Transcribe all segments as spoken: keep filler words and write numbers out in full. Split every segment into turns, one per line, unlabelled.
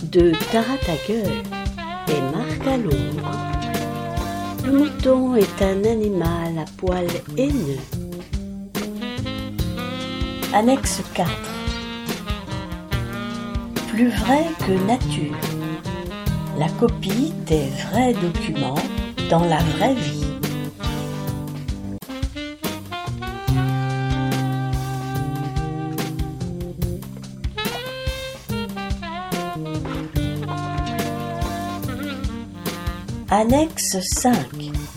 de Taratagueul et Marc à l'ombre. Le mouton est un animal à poil haineux. Annexe quatre. Plus vrai que nature. La copie des vrais documents dans la vraie vie. Annexe cinq.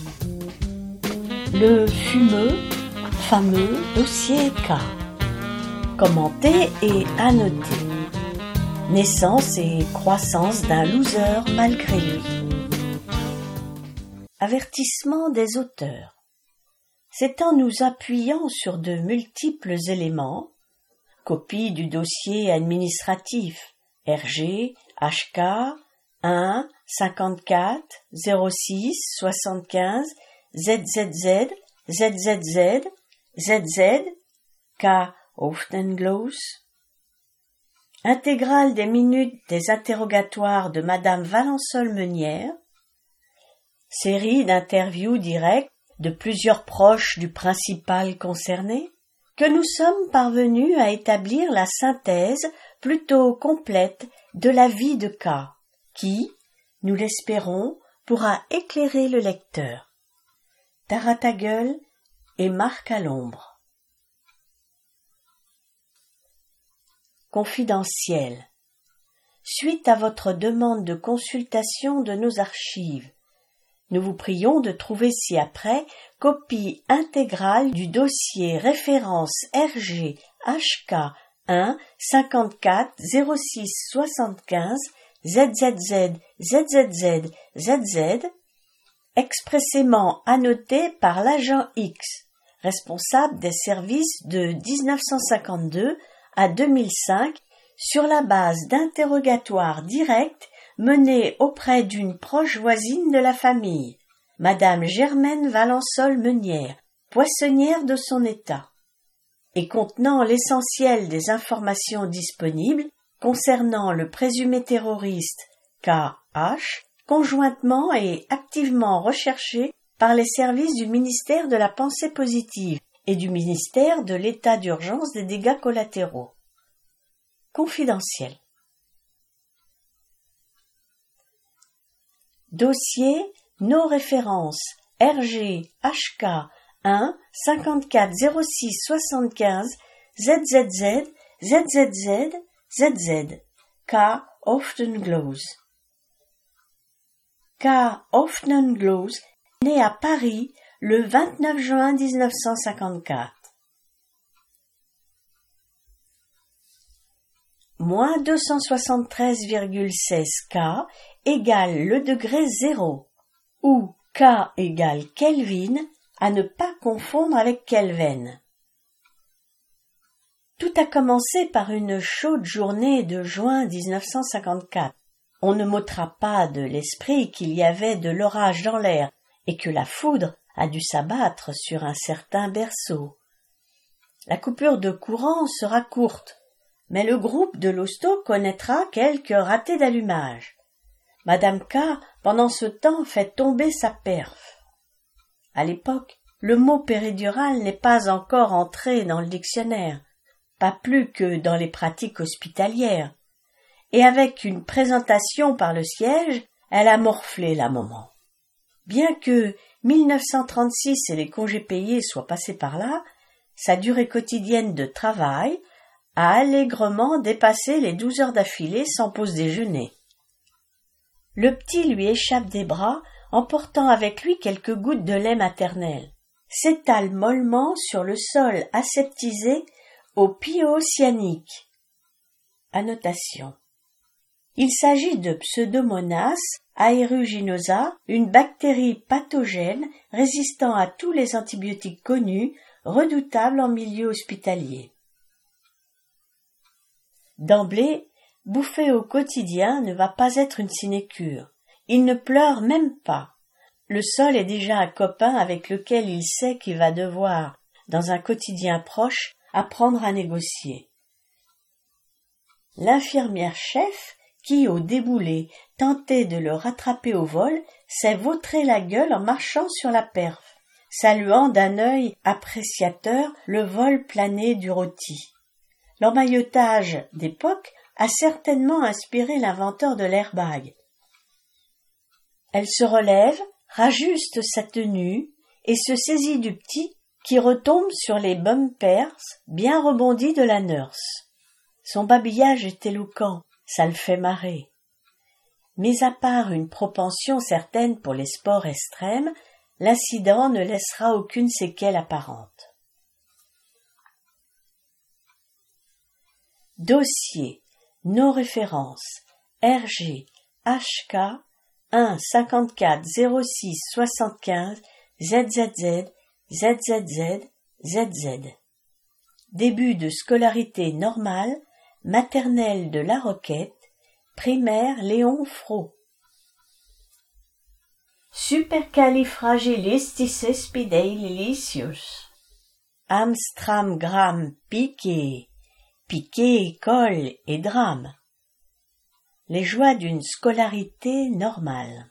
Le fumeux, fameux dossier K. Commenté et annoté. Naissance et croissance d'un loser malgré lui. Avertissement des auteurs. C'est en nous appuyant sur de multiples éléments, copie du dossier administratif R G H K un cinquante-quatre zéro six soixante-quinze Z Z Z Z Z Z Z Z K Hoftengloos. Intégrale des minutes des interrogatoires de Madame Valençol-Meunière. Série d'interviews directes de plusieurs proches du principal concerné, que nous sommes parvenus à établir la synthèse plutôt complète de la vie de K, qui, nous l'espérons, pourra éclairer le lecteur. Taratagueul et Marc à l'ombre. Confidentiel. Suite à votre demande de consultation de nos archives, nous vous prions de trouver ci-après copie intégrale du dossier référence R G H K un cinquante-quatre zéro six soixante-quinze Z Z Z Z Z Z Z Z, expressément annoté par l'agent X, responsable des services de dix-neuf cent cinquante-deux à deux mille cinq, sur la base d'interrogatoires directs menés auprès d'une proche voisine de la famille, Madame Germaine Valençol-Meunière, poissonnière de son état, et contenant l'essentiel des informations disponibles concernant le présumé terroriste K H, conjointement et activement recherché par les services du ministère de la Pensée positive et du ministère de l'État d'urgence des dégâts collatéraux. Confidentiel. Dossier nos références R G H K un cinquante-quatre zéro six soixante-quinze Z Z Z Z Z Z Z Z K Hoftengloos. K Hoftengloos né à Paris le vingt-neuf juin dix-neuf cent cinquante-quatre. Moins deux cent soixante-treize virgule seize K égale le degré zéro, ou K égale Kelvin, à ne pas confondre avec Kelvin. Tout a commencé par une chaude journée de juin dix-neuf cent cinquante-quatre. On ne m'ôtera pas de l'esprit qu'il y avait de l'orage dans l'air et que la foudre a dû s'abattre sur un certain berceau. La coupure de courant sera courte, mais le groupe de l'hosto connaîtra quelques ratés d'allumage. Madame K, pendant ce temps, fait tomber sa perf. À l'époque, le mot péridurale n'est pas encore entré dans le dictionnaire, pas plus que dans les pratiques hospitalières, et avec une présentation par le siège, elle a morflé la maman. Bien que mille neuf cent trente-six et les congés payés soient passés par là, sa durée quotidienne de travail a allègrement dépassé les douze heures d'affilée sans pause déjeuner. Le petit lui échappe des bras, emportant avec lui quelques gouttes de lait maternel, s'étale mollement sur le sol aseptisé au piocyanique. Annotation. Il s'agit de Pseudomonas aeruginosa, une bactérie pathogène résistant à tous les antibiotiques connus, redoutable en milieu hospitalier. D'emblée, bouffer au quotidien ne va pas être une sinécure. Il ne pleure même pas. Le sol est déjà un copain avec lequel il sait qu'il va devoir, dans un quotidien proche, apprendre à négocier. L'infirmière chef, qui, au déboulé, tentait de le rattraper au vol, s'est vautré la gueule en marchant sur la perf, saluant d'un œil appréciateur le vol plané du rôti. L'emmaillotage d'époque a certainement inspiré l'inventeur de l'airbag. Elle se relève, rajuste sa tenue et se saisit du petit qui retombe sur les bumpers bien rebondis de la nurse. Son babillage est éloquent, ça le fait marrer. Mis à part une propension certaine pour les sports extrêmes, l'incident ne laissera aucune séquelle apparente. Dossier, nos références, R G, H K, un cinquante-quatre zéro six soixante-quinze, Z Z Z, Z Z Z, Z Z. Début de scolarité normale, maternelle de La Roquette, primaire Léon Fro. Supercalifragilisticexpialidocious. Amstram gram piqué, piqué, colle et drame. Les joies d'une scolarité normale.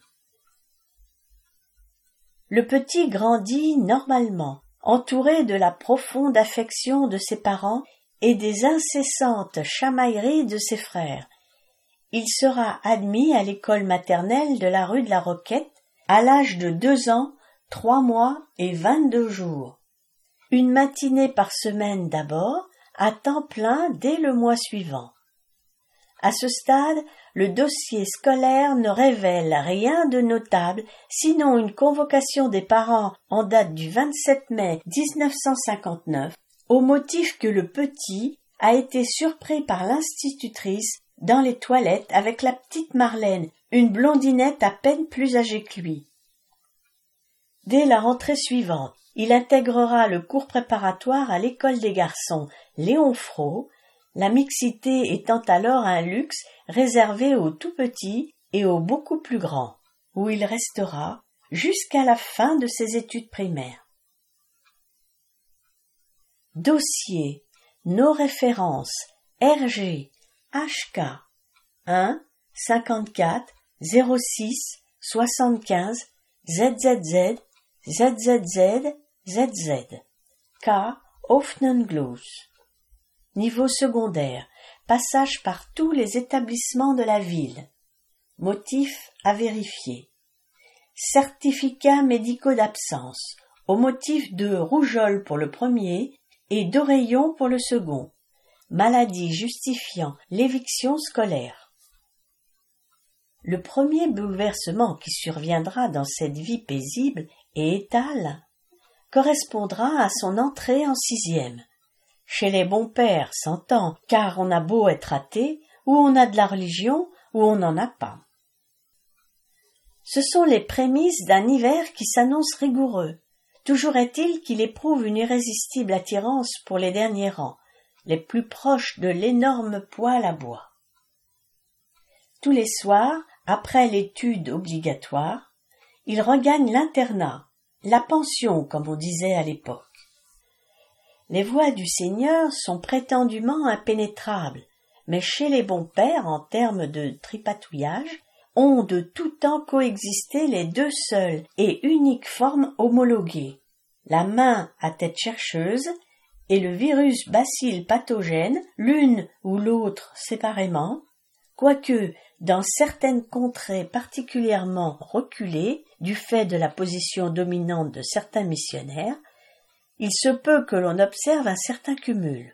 Le petit grandit normalement, entouré de la profonde affection de ses parents et des incessantes chamailleries de ses frères. Il sera admis à l'école maternelle de la rue de la Roquette à l'âge de deux ans, trois mois et vingt-deux jours. Une matinée par semaine d'abord, à temps plein dès le mois suivant. À ce stade, le dossier scolaire ne révèle rien de notable, sinon une convocation des parents en date du vingt-sept mai mille neuf cent cinquante-neuf, au motif que le petit a été surpris par l'institutrice dans les toilettes avec la petite Marlène, une blondinette à peine plus âgée que lui. Dès la rentrée suivante, il intégrera le cours préparatoire à l'école des garçons Léon Fro, la mixité étant alors un luxe réservé aux tout petits et aux beaucoup plus grands, où il restera jusqu'à la fin de ses études primaires. Dossier, nos références, R G, H K, un cinquante-quatre zéro six soixante-quinze, Z Z Z, Z Z Z, Z Z. K. Hoffnunglos. Niveau secondaire. Passage par tous les établissements de la ville. Motifs à vérifier. Certificats médicaux d'absence. Au motif de rougeole pour le premier et d'oreillon pour le second. Maladie justifiant l'éviction scolaire. Le premier bouleversement qui surviendra dans cette vie paisible et étale correspondra à son entrée en sixième. Chez les bons pères, s'entend, car on a beau être athée, ou on a de la religion, ou on n'en a pas. Ce sont les prémices d'un hiver qui s'annonce rigoureux. Toujours est-il qu'il éprouve une irrésistible attirance pour les derniers rangs, les plus proches de l'énorme poêle à bois. Tous les soirs, après l'étude obligatoire, il regagne l'internat, la pension comme on disait à l'époque. Les voies du Seigneur sont prétendument impénétrables, mais chez les bons pères, en termes de tripatouillage, ont de tout temps coexisté les deux seules et uniques formes homologuées, la main à tête chercheuse et le virus bacille pathogène, l'une ou l'autre séparément, quoique dans certaines contrées particulièrement reculées du fait de la position dominante de certains missionnaires, il se peut que l'on observe un certain cumul.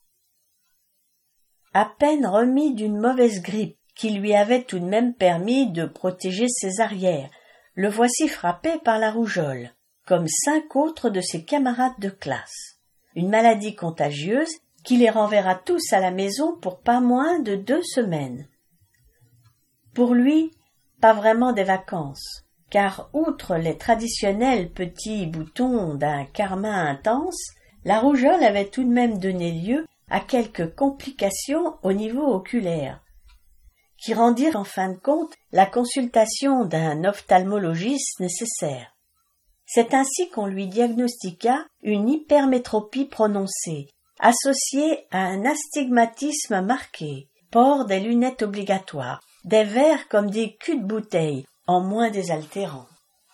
À peine remis d'une mauvaise grippe qui lui avait tout de même permis de protéger ses arrières, le voici frappé par la rougeole, comme cinq autres de ses camarades de classe. Une maladie contagieuse qui les renverra tous à la maison pour pas moins de deux semaines. Pour lui, pas vraiment des vacances, car outre les traditionnels petits boutons d'un carmin intense, la rougeole avait tout de même donné lieu à quelques complications au niveau oculaire, qui rendirent en fin de compte la consultation d'un ophtalmologiste nécessaire. C'est ainsi qu'on lui diagnostiqua une hypermétropie prononcée, associée à un astigmatisme marqué, port des lunettes obligatoires, des verres comme des culs de bouteille, en moins désaltérants.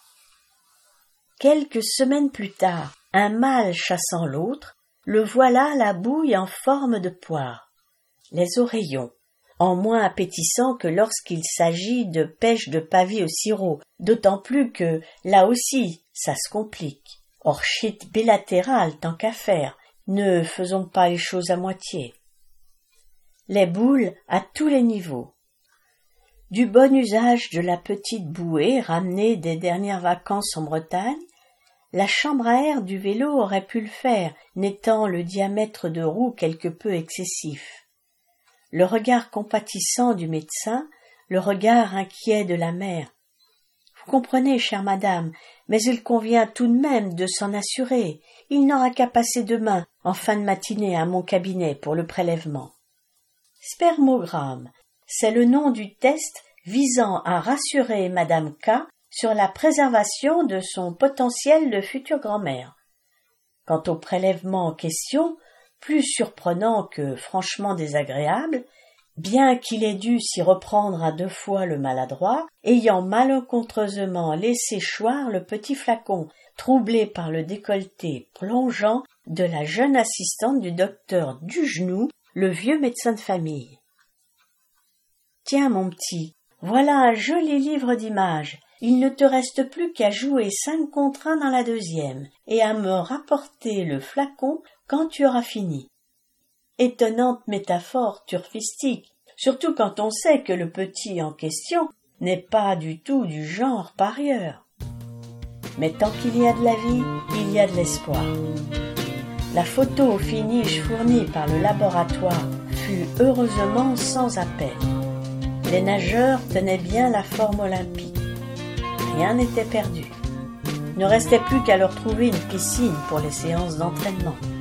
Quelques semaines plus tard, un mâle chassant l'autre, le voilà à la bouille en forme de poire. Les oreillons, en moins appétissants que lorsqu'il s'agit de pêche de pavie au sirop, d'autant plus que, là aussi, ça se complique. Orchite bilatérale tant qu'à faire, ne faisons pas les choses à moitié. Les boules à tous les niveaux. Du bon usage de la petite bouée ramenée des dernières vacances en Bretagne, la chambre à air du vélo aurait pu le faire, n'étant le diamètre de roue quelque peu excessif. Le regard compatissant du médecin, le regard inquiet de la mère. Vous comprenez, chère madame, mais il convient tout de même de s'en assurer. Il n'aura qu'à passer demain, en fin de matinée, à mon cabinet pour le prélèvement. Spermogramme, c'est le nom du test visant à rassurer madame K sur la préservation de son potentiel de future grand-mère. Quant au prélèvement en question, plus surprenant que franchement désagréable, bien qu'il ait dû s'y reprendre à deux fois le maladroit, ayant malencontreusement laissé choir le petit flacon, troublé par le décolleté plongeant de la jeune assistante du docteur Dugenou, le vieux médecin de famille. « Tiens, mon petit, voilà un joli livre d'images. Il ne te reste plus qu'à jouer cinq contre un dans la deuxième et à me rapporter le flacon quand tu auras fini. » Étonnante métaphore turfistique, surtout quand on sait que le petit en question n'est pas du tout du genre parieur. Mais tant qu'il y a de la vie, il y a de l'espoir. La photo au finish fournie par le laboratoire fut heureusement sans appel. Les nageurs tenaient bien la forme olympique. Rien n'était perdu. Il ne restait plus qu'à leur trouver une piscine pour les séances d'entraînement.